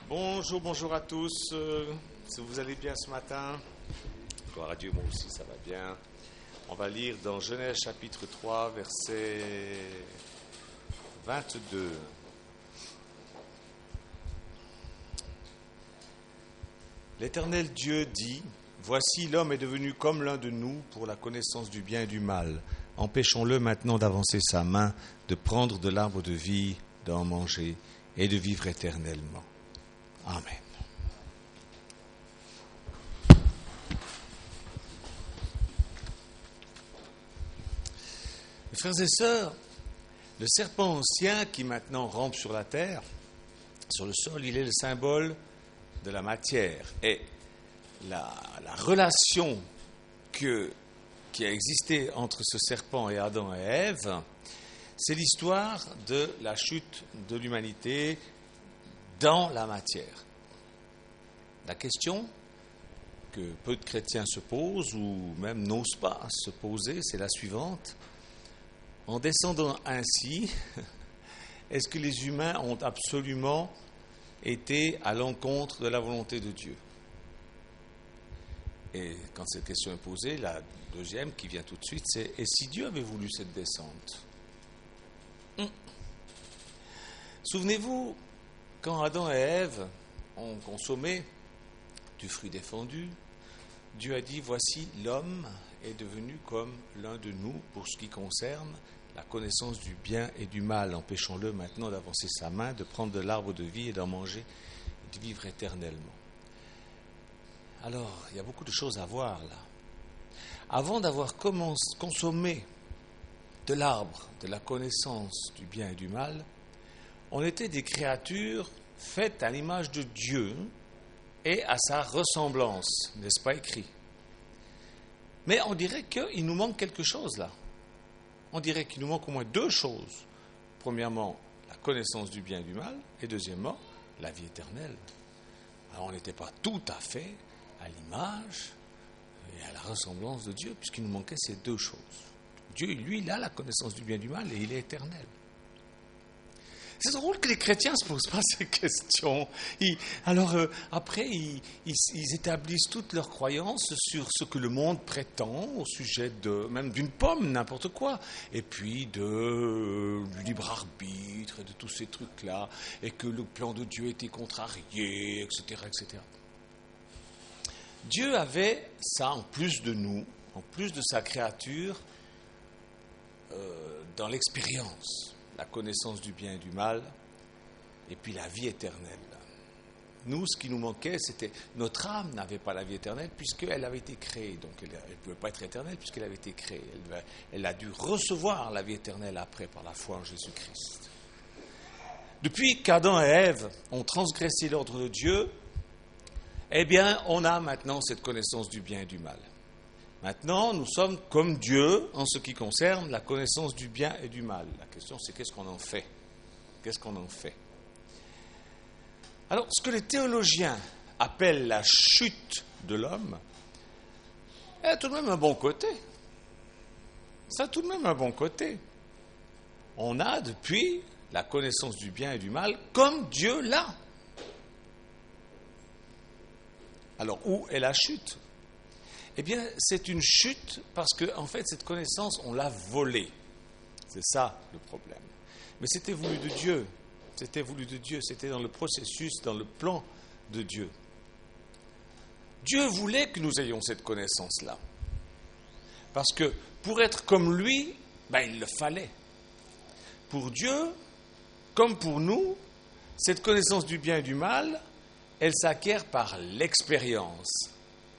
Bonjour, bonjour à tous. Si vous allez bien ce matin, gloire à Dieu, moi aussi ça va bien. On va lire dans Genèse chapitre 3, verset 22. L'Éternel Dieu dit, « Voici l'homme est devenu comme l'un de nous pour la connaissance du bien et du mal. Empêchons-le maintenant d'avancer sa main, de prendre de l'arbre de vie, d'en manger et de vivre éternellement. » Amen. Mes frères et sœurs, le serpent ancien qui maintenant rampe sur la terre, sur le sol, il est le symbole de la matière. Et la relation qui a existé entre ce serpent et Adam et Ève, c'est l'histoire de la chute de l'humanité dans la matière. La question que peu de chrétiens se posent ou même n'osent pas se poser, c'est la suivante. En descendant ainsi, est-ce que les humains ont absolument été à l'encontre de la volonté de Dieu? Et quand cette question est posée, la deuxième qui vient tout de suite, c'est « Et si Dieu avait voulu cette descente ?» Souvenez-vous, quand Adam et Ève ont consommé du fruit défendu, Dieu a dit, voici l'homme est devenu comme l'un de nous pour ce qui concerne la connaissance du bien et du mal. Empêchons-le maintenant d'avancer sa main, de prendre de l'arbre de vie et d'en manger et de vivre éternellement. Alors, il y a beaucoup de choses à voir là. Avant d'avoir consommé de l'arbre, de la connaissance du bien et du mal, on était des créatures faites à l'image de Dieu et à sa ressemblance, n'est-ce pas écrit? Mais on dirait qu'il nous manque quelque chose là. On dirait qu'il nous manque au moins deux choses. Premièrement, la connaissance du bien et du mal, et deuxièmement, la vie éternelle. Alors on n'était pas tout à fait à l'image et à la ressemblance de Dieu, puisqu'il nous manquait ces deux choses. Dieu, lui, il a la connaissance du bien et du mal et il est éternel. C'est drôle que les chrétiens ne se posent pas ces questions. Après, ils établissent toutes leurs croyances sur ce que le monde prétend au sujet même d'une pomme, n'importe quoi. Et puis du libre arbitre, et de tous ces trucs-là. Et que le plan de Dieu était contrarié, etc., etc. Dieu avait ça en plus de nous, en plus de sa créature, dans l'expérience. La connaissance du bien et du mal, et puis la vie éternelle. Nous, ce qui nous manquait, c'était notre âme n'avait pas la vie éternelle puisqu'elle avait été créée. Donc elle ne pouvait pas être éternelle puisqu'elle avait été créée. Elle a dû recevoir la vie éternelle après par la foi en Jésus-Christ. Depuis qu'Adam et Ève ont transgressé l'ordre de Dieu, eh bien, on a maintenant cette connaissance du bien et du mal. Maintenant, nous sommes comme Dieu en ce qui concerne la connaissance du bien et du mal. La question, c'est qu'est-ce qu'on en fait? Qu'est-ce qu'on en fait? Alors, ce que les théologiens appellent la chute de l'homme a tout de même un bon côté. Ça a tout de même un bon côté. On a depuis la connaissance du bien et du mal comme Dieu l'a. Alors, où est la chute? Eh bien, c'est une chute parce que, en fait, cette connaissance, on l'a volée. C'est ça le problème. Mais c'était voulu de Dieu. C'était voulu de Dieu. C'était dans le processus, dans le plan de Dieu. Dieu voulait que nous ayons cette connaissance-là. Parce que pour être comme lui, il le fallait. Pour Dieu, comme pour nous, cette connaissance du bien et du mal, elle s'acquiert par l'expérience.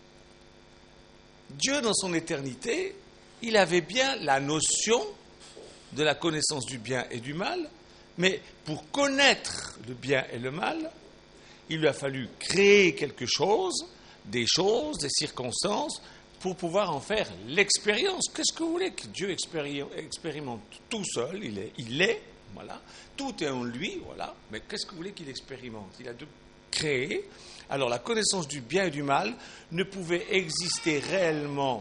Dieu, dans son éternité, il avait bien la notion de la connaissance du bien et du mal, mais pour connaître le bien et le mal, il lui a fallu créer quelque chose, des circonstances, pour pouvoir en faire l'expérience. Qu'est-ce que vous voulez que Dieu expérimente tout seul? Il est, voilà, tout est en lui, voilà, mais qu'est-ce que vous voulez qu'il expérimente? Il a dû créer. Alors la connaissance du bien et du mal ne pouvait exister réellement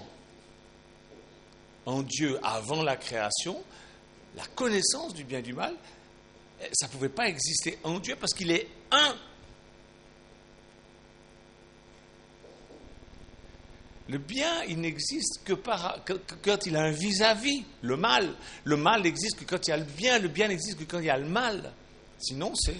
en Dieu avant la création. La connaissance du bien et du mal, ça ne pouvait pas exister en Dieu parce qu'il est un Le bien, il n'existe que quand il a un vis-à-vis, le mal. Le mal n'existe que quand il y a le bien n'existe que quand il y a le mal. Sinon, c'est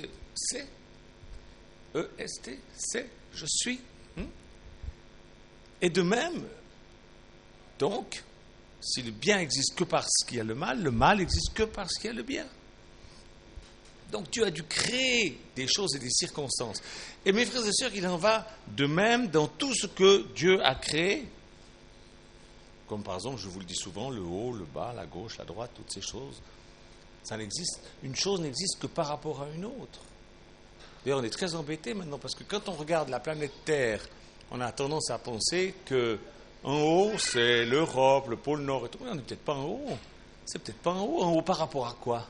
E-S-T, c'est, je suis. Et de même, donc, si le bien existe que parce qu'il y a le mal existe que parce qu'il y a le bien. Donc Dieu a dû créer des choses et des circonstances. Et mes frères et sœurs, il en va de même dans tout ce que Dieu a créé. Comme par exemple, je vous le dis souvent, le haut, le bas, la gauche, la droite, toutes ces choses. Une chose n'existe que par rapport à une autre. D'ailleurs, on est très embêtés maintenant parce que quand on regarde la planète Terre, on a tendance à penser que en haut, c'est l'Europe, le pôle Nord et tout. Mais on n'est peut-être pas en haut. C'est peut-être pas en haut. En haut par rapport à quoi?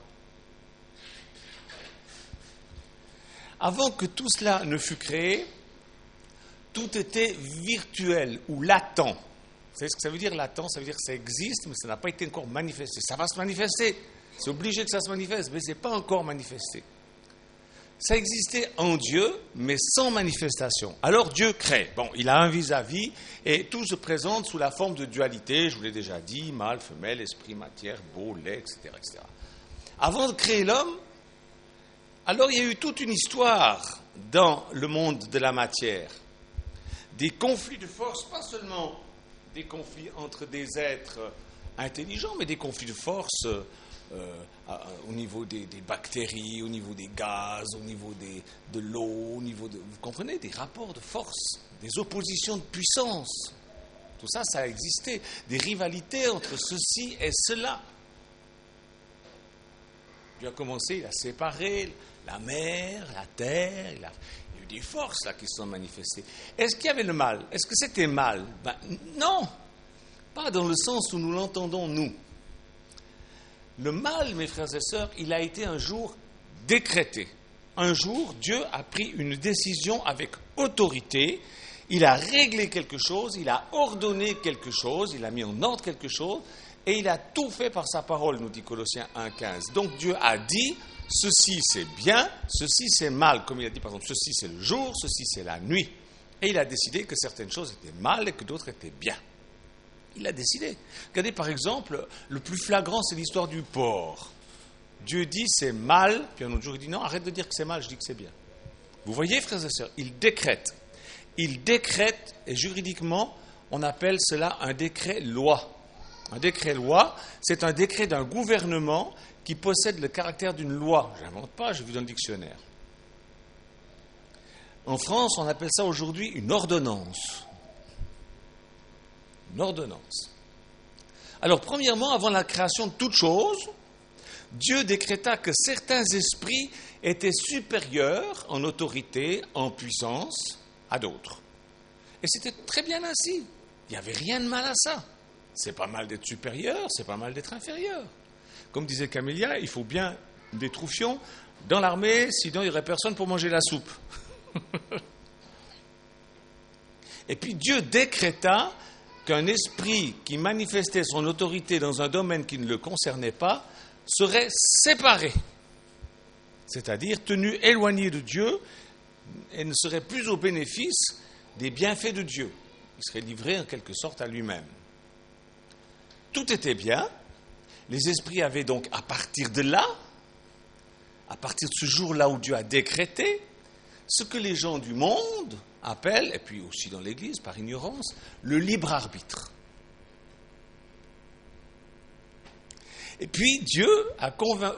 Avant que tout cela ne fût créé, tout était virtuel ou latent. Vous savez ce que ça veut dire latent? Ça veut dire que ça existe, mais ça n'a pas été encore manifesté. Ça va se manifester. C'est obligé que ça se manifeste, mais ce n'est pas encore manifesté. Ça existait en Dieu, mais sans manifestation. Alors Dieu crée. Bon, il a un vis-à-vis, et tout se présente sous la forme de dualité, je vous l'ai déjà dit, mâle, femelle, esprit, matière, beau, laid, etc., etc. Avant de créer l'homme, alors il y a eu toute une histoire dans le monde de la matière. Des conflits de force, pas seulement des conflits entre des êtres intelligents, mais des conflits de force au niveau des bactéries, au niveau des gaz, au niveau de l'eau, au niveau de... Vous comprenez, des rapports de force, des oppositions de puissance. Tout ça, ça a existé. Des rivalités entre ceci et cela. Dieu a commencé, il a séparé la mer, la terre, il y a eu des forces là qui se sont manifestées. Est-ce qu'il y avait le mal? Est-ce que c'était mal? Non, pas dans le sens où nous l'entendons nous. Le mal, mes frères et sœurs, il a été un jour décrété. Un jour, Dieu a pris une décision avec autorité, il a réglé quelque chose, il a ordonné quelque chose, il a mis en ordre quelque chose, et il a tout fait par sa parole, nous dit Colossiens 1,15. Donc Dieu a dit, ceci c'est bien, ceci c'est mal. Comme il a dit par exemple, ceci c'est le jour, ceci c'est la nuit. Et il a décidé que certaines choses étaient mal et que d'autres étaient bien. Il a décidé. Regardez par exemple, le plus flagrant c'est l'histoire du porc. Dieu dit c'est mal, puis un autre jour il dit non, arrête de dire que c'est mal, je dis que c'est bien. Vous voyez frères et sœurs, il décrète. Il décrète, et juridiquement, on appelle cela un décret-loi. Un décret-loi, c'est un décret d'un gouvernement qui possède le caractère d'une loi. Je n'invente pas, j'ai vu dans le dictionnaire. En France, on appelle ça aujourd'hui une ordonnance. Une ordonnance. Alors, premièrement, avant la création de toute chose, Dieu décréta que certains esprits étaient supérieurs en autorité, en puissance, à d'autres. Et c'était très bien ainsi. Il n'y avait rien de mal à ça. C'est pas mal d'être supérieur, c'est pas mal d'être inférieur. Comme disait Camélia, il faut bien des troufions dans l'armée, sinon il n'y aurait personne pour manger la soupe. Et puis Dieu décréta qu'un esprit qui manifestait son autorité dans un domaine qui ne le concernait pas serait séparé, c'est-à-dire tenu éloigné de Dieu et ne serait plus au bénéfice des bienfaits de Dieu. Il serait livré en quelque sorte à lui-même. Tout était bien. Les esprits avaient donc, à partir de là, à partir de ce jour-là où Dieu a décrété, ce que les gens du monde appellent, et puis aussi dans l'Église, par ignorance, le libre arbitre. Et puis Dieu a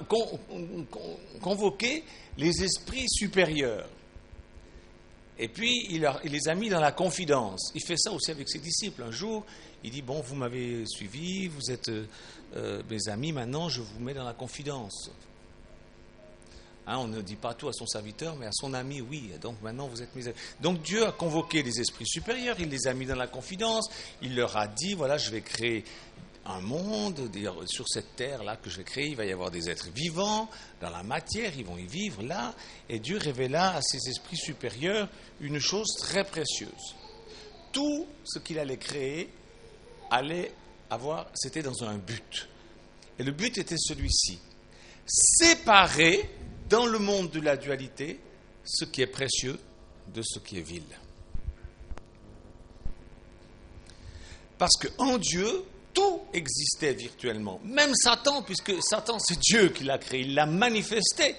convoqué les esprits supérieurs. Et puis il les a mis dans la confidence. Il fait ça aussi avec ses disciples. Un jour, il dit, bon, vous m'avez suivi, vous êtes mes amis, maintenant je vous mets dans la confidence. On ne dit pas tout à son serviteur, mais à son ami, oui. Donc maintenant vous êtes mes amis. Donc Dieu a convoqué les esprits supérieurs, il les a mis dans la confidence, il leur a dit, voilà, je vais créer un monde, sur cette terre-là que je vais créer, il va y avoir des êtres vivants, dans la matière, ils vont y vivre là, et Dieu révéla à ces esprits supérieurs une chose très précieuse. Tout ce qu'il allait créer allait avoir, c'était dans un but. Et le but était celui-ci, séparer dans le monde de la dualité ce qui est précieux de ce qui est vil. Parce qu'en Dieu, tout existait virtuellement. Même Satan, puisque Satan, c'est Dieu qui l'a créé, il l'a manifesté.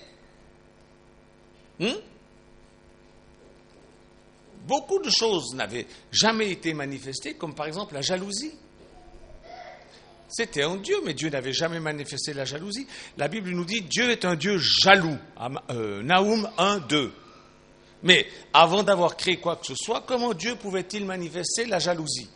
Beaucoup de choses n'avaient jamais été manifestées, comme par exemple la jalousie. C'était en Dieu, mais Dieu n'avait jamais manifesté la jalousie. La Bible nous dit Dieu est un Dieu jaloux. Naoum 1, 2. Mais avant d'avoir créé quoi que ce soit, comment Dieu pouvait-il manifester la jalousie?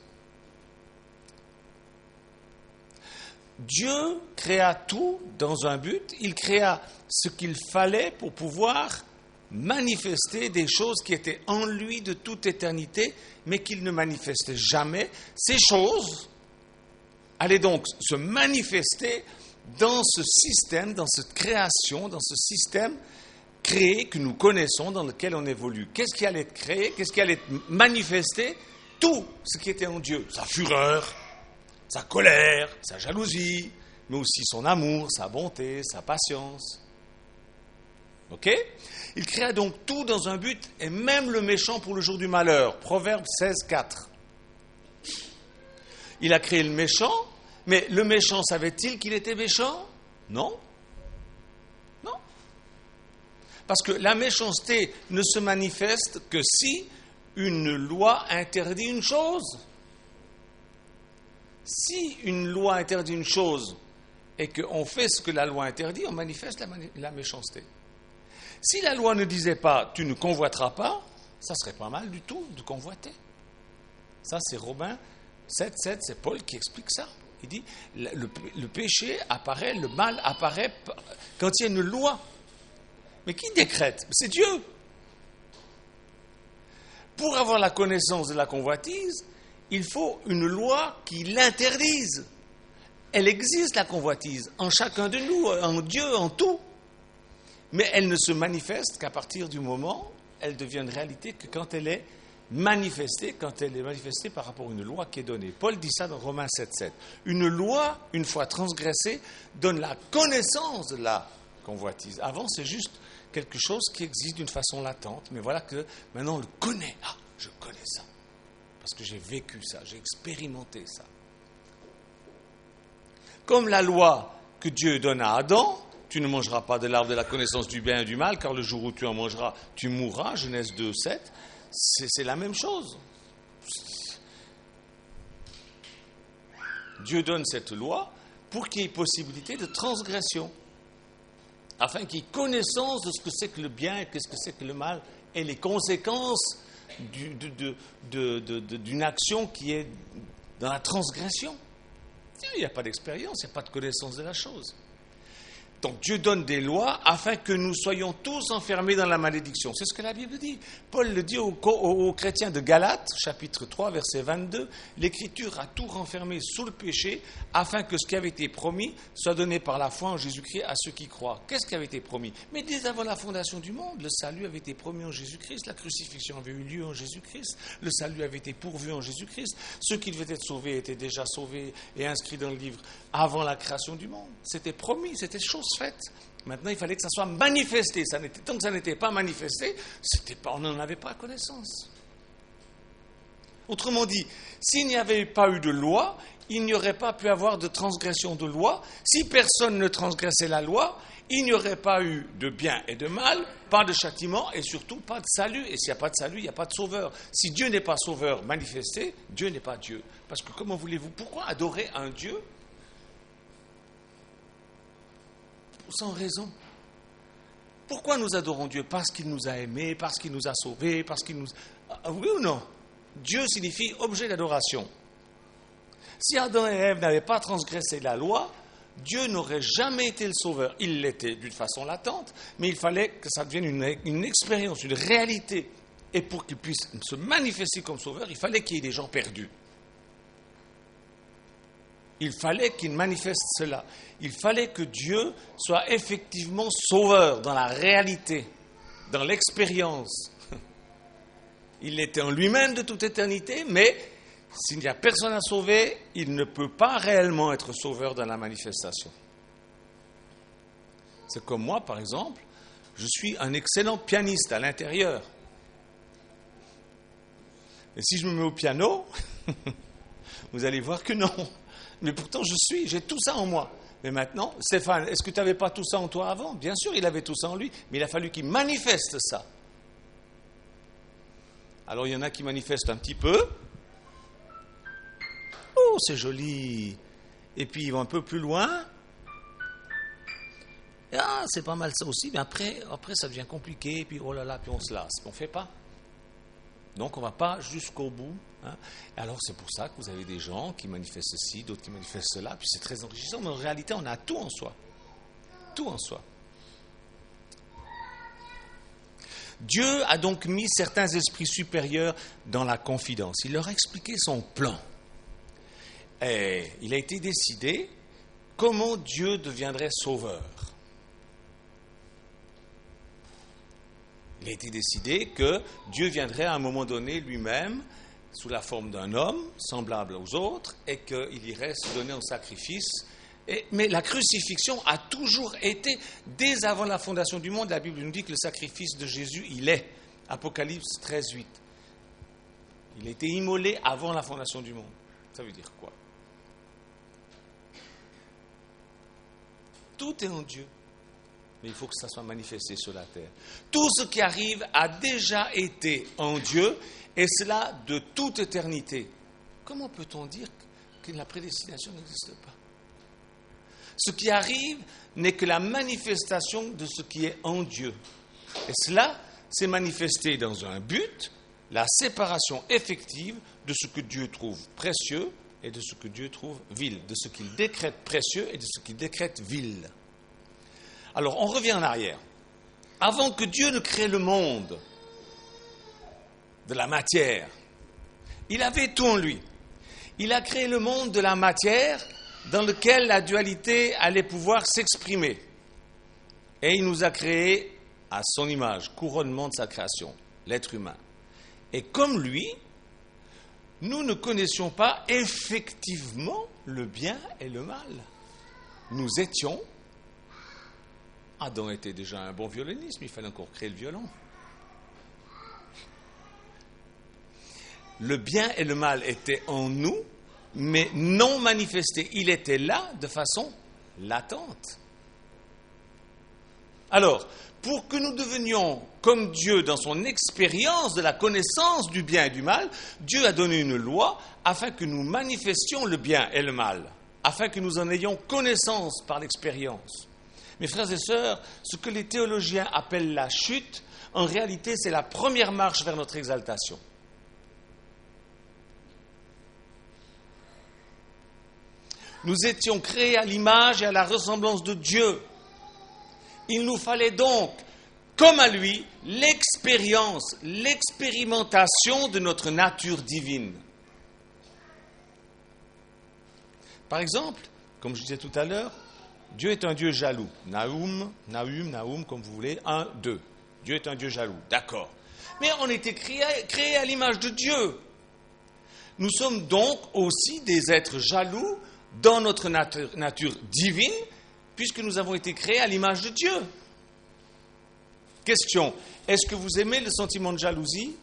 Dieu créa tout dans un but. Il créa ce qu'il fallait pour pouvoir manifester des choses qui étaient en lui de toute éternité, mais qu'il ne manifestait jamais. Ces choses allaient donc se manifester dans ce système, dans cette création, dans ce système créé que nous connaissons, dans lequel on évolue. Qu'est-ce qui allait être créé? Qu'est-ce qui allait être manifesté? Tout ce qui était en Dieu. Sa fureur, sa colère, sa jalousie, mais aussi son amour, sa bonté, sa patience. Ok? Il créa donc tout dans un but, et même le méchant pour le jour du malheur. Proverbe 16, 4. Il a créé le méchant, mais le méchant savait-il qu'il était méchant? Non. Non. Parce que la méchanceté ne se manifeste que si une loi interdit une chose. Si une loi interdit une chose et qu'on fait ce que la loi interdit, on manifeste la méchanceté. Si la loi ne disait pas « tu ne convoiteras pas », ça serait pas mal du tout de convoiter. Ça, c'est Romains 7, 7, c'est Paul qui explique ça. Il dit le péché apparaît, le mal apparaît quand il y a une loi. Mais qui décrète? C'est Dieu. Pour avoir la connaissance de la convoitise, il faut une loi qui l'interdise. Elle existe, la convoitise, en chacun de nous, en Dieu, en tout. Mais elle ne se manifeste qu'à partir du moment, elle devient une réalité que quand elle est manifestée par rapport à une loi qui est donnée. Paul dit ça dans Romains 7, 7. Une loi, une fois transgressée, donne la connaissance de la convoitise. Avant, c'est juste quelque chose qui existe d'une façon latente, mais voilà que maintenant on le connaît. Ah, je connais ça. Parce que j'ai vécu ça, j'ai expérimenté ça. Comme la loi que Dieu donne à Adam, tu ne mangeras pas de l'arbre de la connaissance du bien et du mal, car le jour où tu en mangeras, tu mourras, Genèse 2, 7. C'est la même chose. Dieu donne cette loi pour qu'il y ait possibilité de transgression, afin qu'il y ait connaissance de ce que c'est que le bien et ce que c'est que le mal, et les conséquences d'une action qui est dans la transgression. Il n'y a pas d'expérience, il n'y a pas de connaissance de la chose. Donc Dieu donne des lois afin que nous soyons tous enfermés dans la malédiction. C'est ce que la Bible dit. Paul le dit aux chrétiens de Galates, chapitre 3, verset 22. L'Écriture a tout renfermé sous le péché afin que ce qui avait été promis soit donné par la foi en Jésus-Christ à ceux qui croient. Qu'est-ce qui avait été promis? Mais dès avant la fondation du monde, le salut avait été promis en Jésus-Christ. La crucifixion avait eu lieu en Jésus-Christ. Le salut avait été pourvu en Jésus-Christ. Ceux qui devaient être sauvés étaient déjà sauvés et inscrits dans le livre avant la création du monde. C'était promis, c'était chose faite. Maintenant, il fallait que ça soit manifesté. Tant que ça n'était pas manifesté, on n'en avait pas connaissance. Autrement dit, s'il n'y avait pas eu de loi, il n'y aurait pas pu avoir de transgression de loi. Si personne ne transgressait la loi, il n'y aurait pas eu de bien et de mal, pas de châtiment et surtout pas de salut. Et s'il n'y a pas de salut, il n'y a pas de sauveur. Si Dieu n'est pas sauveur manifesté, Dieu n'est pas Dieu. Parce que comment voulez-vous, pourquoi adorer un Dieu sans raison? Pourquoi nous adorons Dieu? Parce qu'il nous a aimés, parce qu'il nous a sauvés, parce qu'il nous... Oui ou non? Dieu signifie objet d'adoration. Si Adam et Ève n'avaient pas transgressé la loi, Dieu n'aurait jamais été le sauveur. Il l'était d'une façon latente, mais il fallait que ça devienne une expérience, une réalité. Et pour qu'il puisse se manifester comme sauveur, il fallait qu'il y ait des gens perdus. Il fallait qu'il manifeste cela. Il fallait que Dieu soit effectivement sauveur dans la réalité, dans l'expérience. Il était en lui-même de toute éternité, mais s'il n'y a personne à sauver, il ne peut pas réellement être sauveur dans la manifestation. C'est comme moi, par exemple, je suis un excellent pianiste à l'intérieur. Et si je me mets au piano... Vous allez voir que non. Mais pourtant, j'ai tout ça en moi. Mais maintenant, Stéphane, est-ce que tu n'avais pas tout ça en toi avant? Bien sûr, il avait tout ça en lui, mais il a fallu qu'il manifeste ça. Alors, il y en a qui manifestent un petit peu. Oh, c'est joli. Et puis, ils vont un peu plus loin. Ah, c'est pas mal ça aussi, mais après ça devient compliqué, et puis oh là là, puis on se lasse. On ne fait pas. Donc, on ne va pas jusqu'au bout. Hein. Alors, c'est pour ça que vous avez des gens qui manifestent ceci, d'autres qui manifestent cela, puis c'est très enrichissant, mais en réalité, on a tout en soi. Tout en soi. Dieu a donc mis certains esprits supérieurs dans la confidence. Il leur a expliqué son plan. Et il a été décidé comment Dieu deviendrait sauveur. Il a été décidé que Dieu viendrait à un moment donné lui-même sous la forme d'un homme, semblable aux autres, et qu'il irait se donner en sacrifice. Mais la crucifixion a toujours été, dès avant la fondation du monde, la Bible nous dit que le sacrifice de Jésus, il est. Apocalypse 13, 8. Il a été immolé avant la fondation du monde. Ça veut dire quoi? Tout est en Dieu. Mais il faut que ça soit manifesté sur la terre. Tout ce qui arrive a déjà été en Dieu, et cela de toute éternité. Comment peut-on dire que la prédestination n'existe pas? Ce qui arrive n'est que la manifestation de ce qui est en Dieu. Et cela s'est manifesté dans un but, la séparation effective de ce que Dieu trouve précieux et de ce que Dieu trouve vil, de ce qu'il décrète précieux et de ce qu'il décrète vil. Alors, on revient en arrière. Avant que Dieu ne crée le monde de la matière, il avait tout en lui. Il a créé le monde de la matière dans lequel la dualité allait pouvoir s'exprimer. Et il nous a créés à son image, couronnement de sa création, l'être humain. Et comme lui, nous ne connaissions pas effectivement le bien et le mal. Nous étions... Adam était déjà un bon violoniste, mais il fallait encore créer le violon. Le bien et le mal étaient en nous, mais non manifestés. Il était là de façon latente. Alors, pour que nous devenions comme Dieu dans son expérience de la connaissance du bien et du mal, Dieu a donné une loi afin que nous manifestions le bien et le mal, afin que nous en ayons connaissance par l'expérience. Mes frères et sœurs, ce que les théologiens appellent la chute, en réalité, c'est la première marche vers notre exaltation. Nous étions créés à l'image et à la ressemblance de Dieu. Il nous fallait donc, comme à lui, l'expérimentation de notre nature divine. Par exemple, comme je disais tout à l'heure, Dieu est un Dieu jaloux. Naoum, comme vous voulez. 1, 2. Dieu est un Dieu jaloux. D'accord. Mais on était créés à l'image de Dieu. Nous sommes donc aussi des êtres jaloux dans notre nature divine, puisque nous avons été créés à l'image de Dieu. Question. Est-ce que vous aimez le sentiment de jalousie?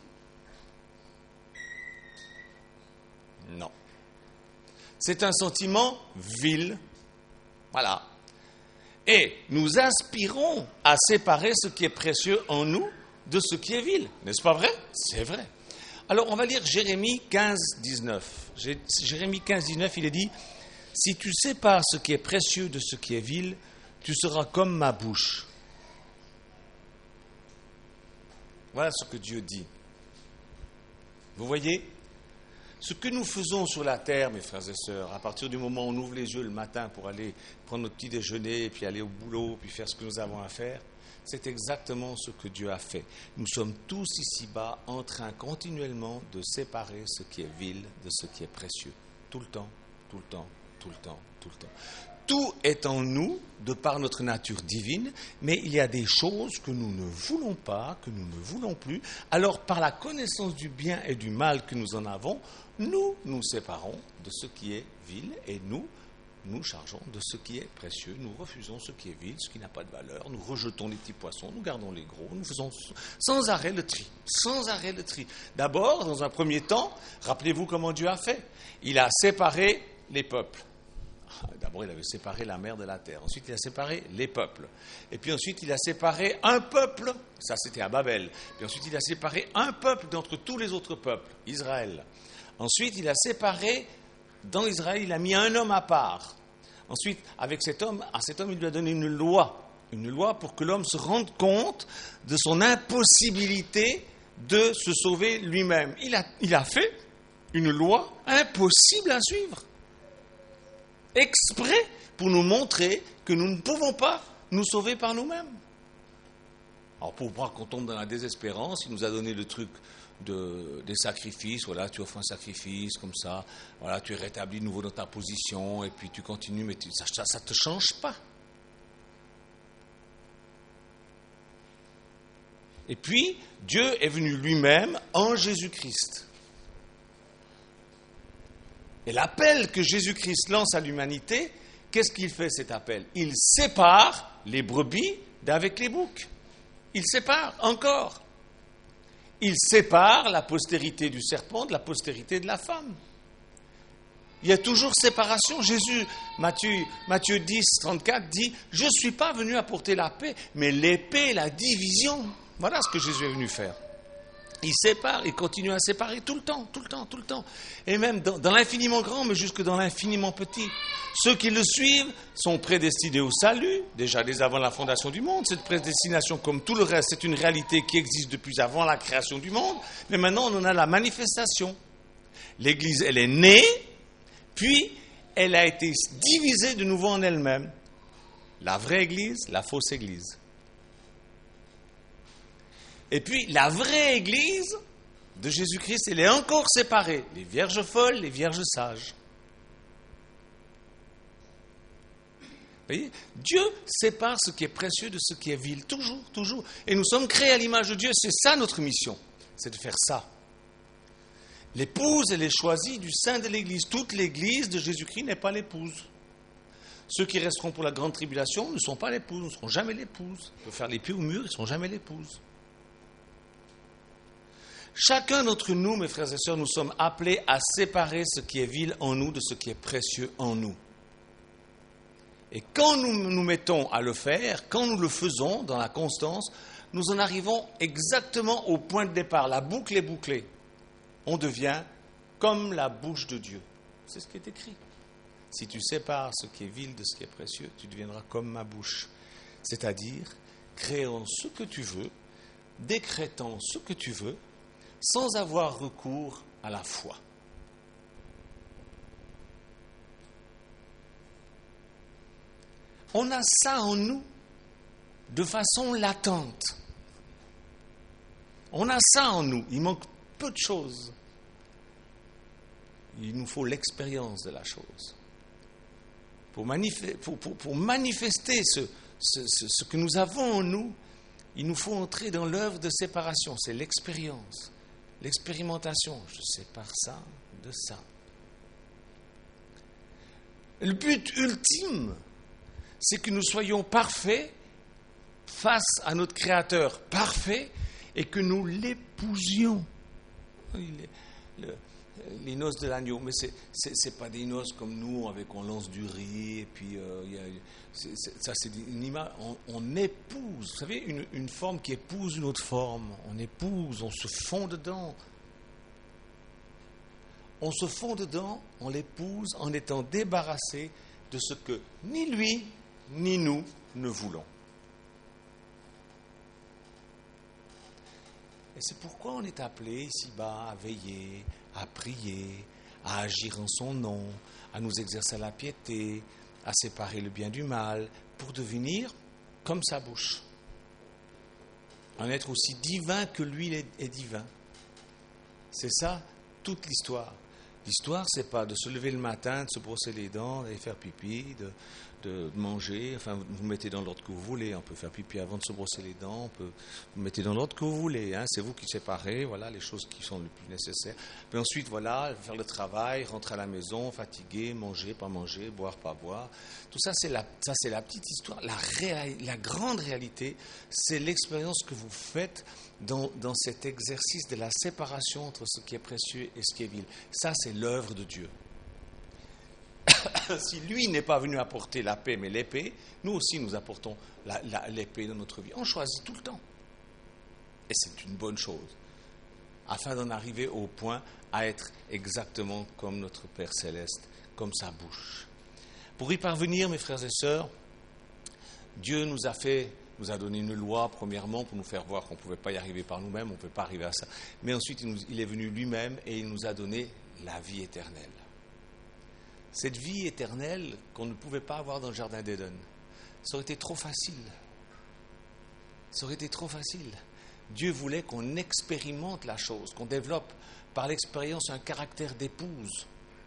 Non. C'est un sentiment vil. Voilà. Et nous aspirons à séparer ce qui est précieux en nous de ce qui est vil. N'est-ce pas vrai? C'est vrai. Alors, on va lire Jérémie 15, 19. Jérémie 15, 19, il est dit « Si tu sépares ce qui est précieux de ce qui est vil, tu seras comme ma bouche. » Voilà ce que Dieu dit. Vous voyez? Ce que nous faisons sur la terre, mes frères et sœurs, à partir du moment où on ouvre les yeux le matin pour aller prendre notre petit déjeuner, puis aller au boulot, puis faire ce que nous avons à faire, c'est exactement ce que Dieu a fait. Nous sommes tous ici-bas en train continuellement de séparer ce qui est vil de ce qui est précieux. Tout le temps, tout le temps, tout le temps, tout le temps. Tout est en nous, de par notre nature divine, mais il y a des choses que nous ne voulons pas, que nous ne voulons plus. Alors, par la connaissance du bien et du mal que nous en avons, nous nous séparons de ce qui est vil et nous nous chargeons de ce qui est précieux, nous refusons ce qui est vide, ce qui n'a pas de valeur, nous rejetons les petits poissons, nous gardons les gros, nous faisons sans arrêt le tri, sans arrêt le tri. D'abord, dans un premier temps, rappelez-vous comment Dieu a fait. Il a séparé les peuples. D'abord, il avait séparé la mer de la terre. Ensuite, il a séparé les peuples. Et puis ensuite, il a séparé un peuple. Ça, c'était à Babel. Puis ensuite, il a séparé un peuple d'entre tous les autres peuples, Israël. Ensuite, il a séparé, dans Israël, il a mis un homme à part. Ensuite, avec cet homme, à cet homme, il lui a donné une loi pour que l'homme se rende compte de son impossibilité de se sauver lui-même. Il a fait une loi impossible à suivre. Exprès pour nous montrer que nous ne pouvons pas nous sauver par nous-mêmes. Alors pour pas qu'on tombe dans la désespérance, il nous a donné le truc des sacrifices. Voilà, tu offres un sacrifice comme ça, voilà, tu es rétabli de nouveau dans ta position et puis tu continues, mais ça ne te change pas. Et puis Dieu est venu lui-même en Jésus-Christ. Et l'appel que Jésus-Christ lance à l'humanité, qu'est-ce qu'il fait cet appel? Il sépare les brebis d'avec les boucs. Il sépare encore. Il sépare la postérité du serpent de la postérité de la femme. Il y a toujours séparation. Jésus, Matthieu 10, 34 dit « Je ne suis pas venu apporter la paix, mais l'épée, la division. » Voilà ce que Jésus est venu faire. Il sépare, il continue à séparer tout le temps. Et même dans l'infiniment grand, mais jusque dans l'infiniment petit. Ceux qui le suivent sont prédestinés au salut, déjà dès avant la fondation du monde. Cette prédestination, comme tout le reste, c'est une réalité qui existe depuis avant la création du monde. Mais maintenant, on en a la manifestation. L'Église, elle est née, puis elle a été divisée de nouveau en elle-même. La vraie Église, la fausse Église. Et puis, la vraie Église de Jésus-Christ, elle est encore séparée. Les vierges folles, les vierges sages. Vous voyez, Dieu sépare ce qui est précieux de ce qui est vil. Toujours. Et nous sommes créés à l'image de Dieu. C'est ça notre mission. C'est de faire ça. L'épouse, elle est choisie du sein de l'Église. Toute l'Église de Jésus-Christ n'est pas l'épouse. Ceux qui resteront pour la grande tribulation ne sont pas l'épouse, ne seront jamais l'épouse. Ils peuvent faire les pieds au mur, ils ne seront jamais l'épouse. Chacun d'entre nous, mes frères et sœurs, nous sommes appelés à séparer ce qui est vil en nous de ce qui est précieux en nous. Et quand nous nous mettons à le faire, quand nous le faisons dans la constance, nous en arrivons exactement au point de départ. La boucle est bouclée. On devient comme la bouche de Dieu. C'est ce qui est écrit. Si tu sépares ce qui est vil de ce qui est précieux, tu deviendras comme ma bouche. C'est-à-dire, créant ce que tu veux, décrétant ce que tu veux, sans avoir recours à la foi. On a ça en nous de façon latente. On a ça en nous. Il manque peu de choses. Il nous faut l'expérience de la chose. Pour manifester ce que nous avons en nous, il nous faut entrer dans l'œuvre de séparation. C'est l'expérience. L'expérimentation, je sépare ça de ça. Le but ultime, c'est que nous soyons parfaits face à notre Créateur parfait et que nous l'épousions. Les noces de l'agneau, mais c'est pas des noces comme nous avec on lance du riz et puis ça c'est une image. On épouse, vous savez, une forme qui épouse une autre forme. On épouse, on se fond dedans. On se fond dedans, on l'épouse en étant débarrassé de ce que ni lui ni nous ne voulons. Et c'est pourquoi on est appelé ici-bas à veiller, à prier, à agir en son nom, à nous exercer la piété, à séparer le bien du mal, pour devenir comme sa bouche. Un être aussi divin que lui est divin. C'est ça, toute l'histoire. L'histoire, c'est pas de se lever le matin, de se brosser les dents, d'aller faire pipi, de manger. Enfin, vous mettez dans l'ordre que vous voulez. On peut faire pipi avant de se brosser les dents. Vous mettez dans l'ordre que vous voulez. Hein. C'est vous qui séparez. Voilà les choses qui sont les plus nécessaires. Puis ensuite, voilà, faire le travail, rentrer à la maison, fatigué, manger, pas manger, boire, pas boire. Tout ça, c'est la petite histoire. La grande réalité, c'est l'expérience que vous faites dans cet exercice de la séparation entre ce qui est précieux et ce qui est vil. Ça, c'est l'œuvre de Dieu. Si lui n'est pas venu apporter la paix, mais l'épée, nous aussi nous apportons l'épée dans notre vie. On choisit tout le temps. Et c'est une bonne chose, afin d'en arriver au point à être exactement comme notre Père Céleste, comme sa bouche. Pour y parvenir, mes frères et sœurs, Dieu nous a donné une loi, premièrement, pour nous faire voir qu'on ne pouvait pas y arriver par nous-mêmes, on ne pouvait pas arriver à ça. Mais ensuite, il est venu lui-même et il nous a donné la vie éternelle. Cette vie éternelle qu'on ne pouvait pas avoir dans le Jardin d'Éden, ça aurait été trop facile. Ça aurait été trop facile. Dieu voulait qu'on expérimente la chose, qu'on développe par l'expérience un caractère d'épouse.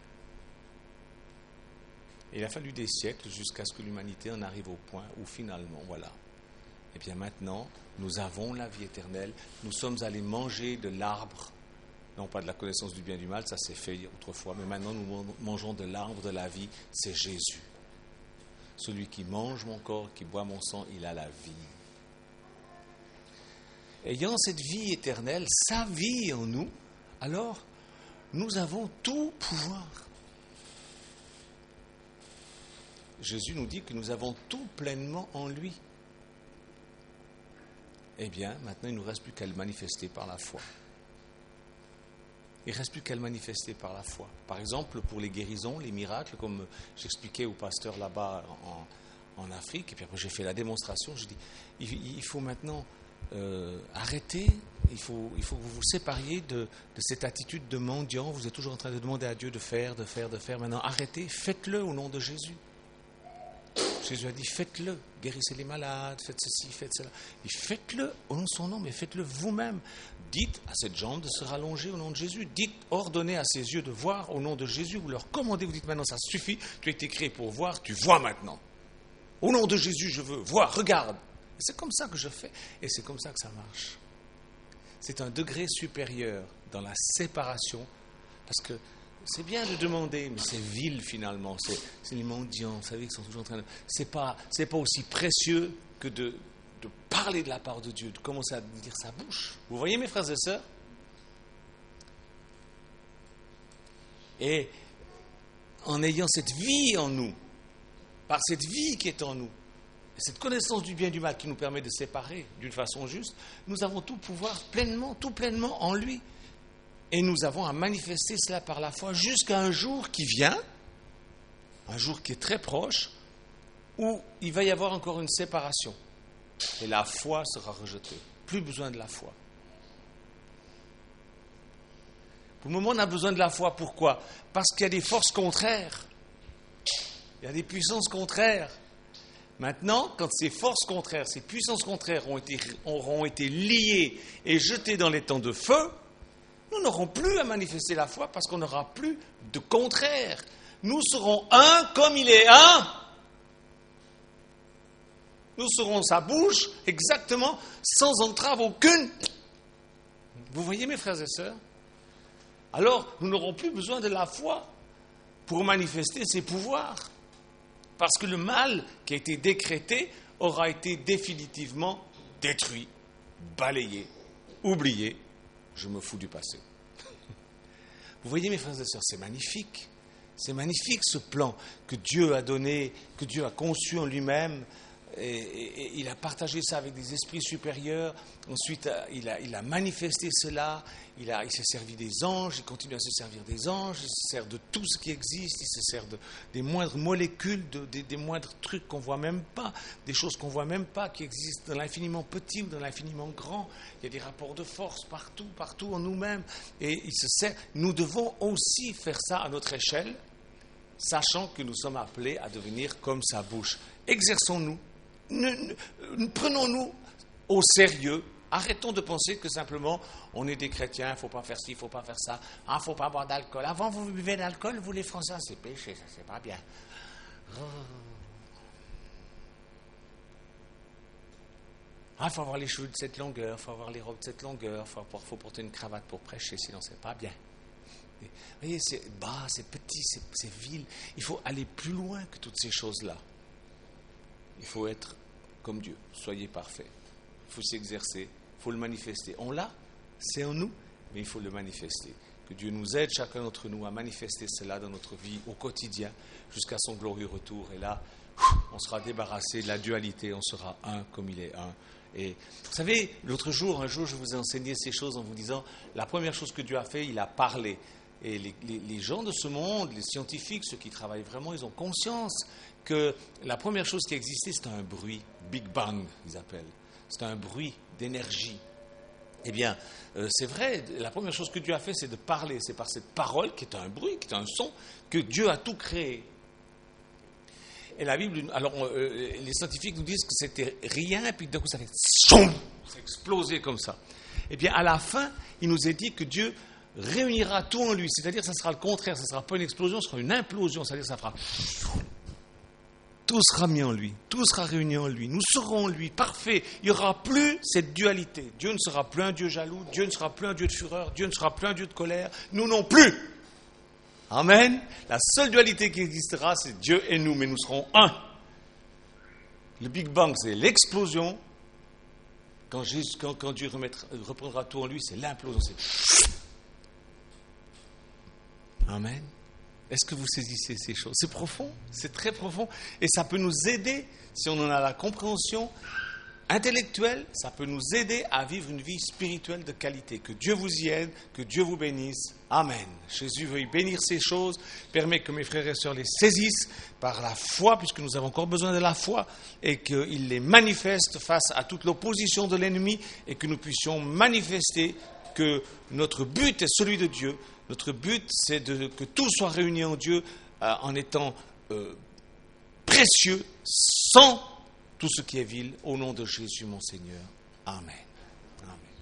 Et il a fallu des siècles jusqu'à ce que l'humanité en arrive au point où finalement, voilà. Et bien maintenant, nous avons la vie éternelle. Nous sommes allés manger de l'arbre, non pas de la connaissance du bien et du mal, ça s'est fait autrefois, mais maintenant nous mangeons de l'arbre de la vie, c'est Jésus. Celui qui mange mon corps, qui boit mon sang, il a la vie. Ayant cette vie éternelle, sa vie en nous, alors nous avons tout pouvoir. Jésus nous dit que nous avons tout pleinement en lui. Eh bien, maintenant, il ne nous reste plus qu'à le manifester par la foi. Il ne reste plus qu'à le manifester par la foi. Par exemple, pour les guérisons, les miracles, comme j'expliquais au pasteur là-bas en Afrique, et puis après j'ai fait la démonstration, je dis, il faut maintenant arrêter, il faut que vous vous sépariez de cette attitude de mendiant, vous êtes toujours en train de demander à Dieu de faire. Maintenant, arrêtez, faites-le au nom de Jésus. Jésus a dit, faites-le, guérissez les malades, faites ceci, faites cela. Et faites-le au nom de son nom, mais faites-le vous-même. Dites à cette jambe de se rallonger au nom de Jésus. Dites, ordonnez à ses yeux de voir au nom de Jésus. Vous leur commandez, vous dites maintenant, ça suffit, tu as été créé pour voir, tu vois maintenant. Au nom de Jésus, je veux voir, regarde. Et c'est comme ça que je fais, et c'est comme ça que ça marche. C'est un degré supérieur dans la séparation, parce que c'est bien de demander, mais c'est vil finalement. C'est les mendiants, vous savez, qui sont toujours en train de... C'est pas aussi précieux que de parler de la part de Dieu, de commencer à dire sa bouche. Vous voyez, mes frères et sœurs? Et en ayant cette vie en nous, par cette vie qui est en nous, cette connaissance du bien et du mal qui nous permet de séparer d'une façon juste, nous avons tout pouvoir tout pleinement en lui. Et nous avons à manifester cela par la foi jusqu'à un jour qui vient, un jour qui est très proche, où il va y avoir encore une séparation. Et la foi sera rejetée. Plus besoin de la foi. Pour le moment, on a besoin de la foi. Pourquoi? Parce qu'il y a des forces contraires. Il y a des puissances contraires. Maintenant, quand ces forces contraires, ces puissances contraires auront été liées et jetées dans les temps de feu, nous n'aurons plus à manifester la foi parce qu'on n'aura plus de contraire. Nous serons un comme il est un. Nous serons sa bouche exactement sans entrave aucune. Vous voyez, mes frères et sœurs? Alors, nous n'aurons plus besoin de la foi pour manifester ses pouvoirs. Parce que le mal qui a été décrété aura été définitivement détruit, balayé, oublié. Je me fous du passé. Vous voyez, mes frères et sœurs, c'est magnifique. C'est magnifique ce plan que Dieu a donné, que Dieu a conçu en lui-même. Et il a partagé ça avec des esprits supérieurs. Ensuite, il a manifesté cela. Il s'est servi des anges. Il continue à se servir des anges. Il se sert de tout ce qui existe. Il se sert des moindres molécules, des moindres trucs qu'on ne voit même pas, des choses qu'on ne voit même pas, qui existent dans l'infiniment petit ou dans l'infiniment grand. Il y a des rapports de force partout en nous-mêmes. Et il se sert. Nous devons aussi faire ça à notre échelle, sachant que nous sommes appelés à devenir comme sa bouche. Exerçons-nous. Prenons-nous au sérieux. Arrêtons de penser que simplement on est des chrétiens, il ne faut pas faire ci, il ne faut pas faire ça, il ne faut pas boire d'alcool. Avant, vous buvez de l'alcool, vous les Français, c'est péché, ça, c'est pas bien. Ah, il faut avoir les cheveux de cette longueur, il faut avoir les robes de cette longueur, il faut porter une cravate pour prêcher, sinon c'est pas bien. Vous voyez, c'est bas, c'est petit, c'est vil. Il faut aller plus loin que toutes ces choses-là. Il faut être comme Dieu. Soyez parfaits. Il faut s'exercer, il faut le manifester. On l'a, c'est en nous, mais il faut le manifester. Que Dieu nous aide, chacun d'entre nous, à manifester cela dans notre vie au quotidien, jusqu'à son glorieux retour. Et là, on sera débarrassé de la dualité, on sera un comme il est un. Et vous savez, un jour, je vous ai enseigné ces choses en vous disant, la première chose que Dieu a fait, il a parlé. Et les gens de ce monde, les scientifiques, ceux qui travaillent vraiment, ils ont conscience que la première chose qui existait, c'était un bruit, Big Bang, ils appellent. C'est un bruit d'énergie. Eh bien, c'est vrai, la première chose que Dieu a fait, c'est de parler. C'est par cette parole, qui est un bruit, qui est un son, que Dieu a tout créé. Et la Bible, alors les scientifiques nous disent que c'était rien, et puis d'un coup ça fait son, c'est explosé comme ça. Eh bien, à la fin, il nous est dit que Dieu réunira tout en lui, c'est-à-dire ça sera le contraire, ça ne sera pas une explosion, ce sera une implosion, c'est-à-dire ça fera... Tout sera mis en lui, tout sera réuni en lui, nous serons en lui, parfait. Il n'y aura plus cette dualité. Dieu ne sera plus un Dieu jaloux, Dieu ne sera plus un Dieu de fureur, Dieu ne sera plus un Dieu de colère, nous non plus. Amen. La seule dualité qui existera, c'est Dieu et nous, mais nous serons un. Le Big Bang, c'est l'explosion. Quand Dieu reprendra tout en lui, c'est l'implosion. C'est... Amen. Est-ce que vous saisissez ces choses? C'est profond, c'est très profond. Et ça peut nous aider, si on en a la compréhension intellectuelle, ça peut nous aider à vivre une vie spirituelle de qualité. Que Dieu vous y aide, que Dieu vous bénisse. Amen. Jésus veuille bénir ces choses, permet que mes frères et sœurs les saisissent par la foi, puisque nous avons encore besoin de la foi, et qu'il les manifeste face à toute l'opposition de l'ennemi, et que nous puissions manifester que notre but est celui de Dieu. Notre but, c'est que tout soit réuni en Dieu en étant précieux, sans tout ce qui est vil, au nom de Jésus mon Seigneur. Amen.